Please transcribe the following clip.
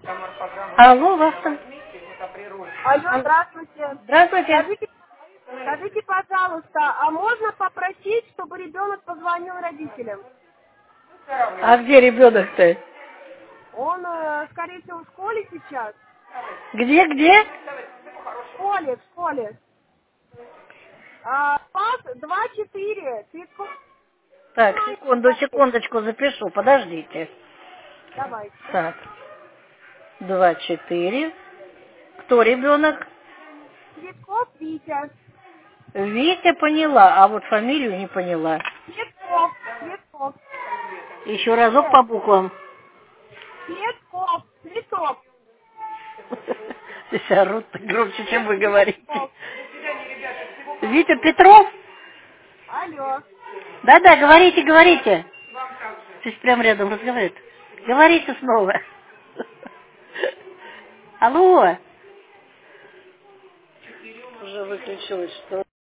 Алло, вас там. Алло, здравствуйте. Здравствуйте. Скажите, пожалуйста, а можно попросить, чтобы ребенок позвонил родителям? А где ребенок-то? Он, скорее всего, в школе сейчас. Где? В школе. Пас 2-4. Цветков. Так, секундочку запишу, подождите. Давайте. Так, 2-4. Кто ребенок? Цветков Витя. Витя поняла, а вот фамилию не поняла. Цветков. Еще разок по буквам. Цветков. Ты себя орут громче, чем вы говорите. Витя Петров? Алло. Да, говорите. Здесь прямо рядом разговаривает. Говорите снова. Алло. Уже выключилось, что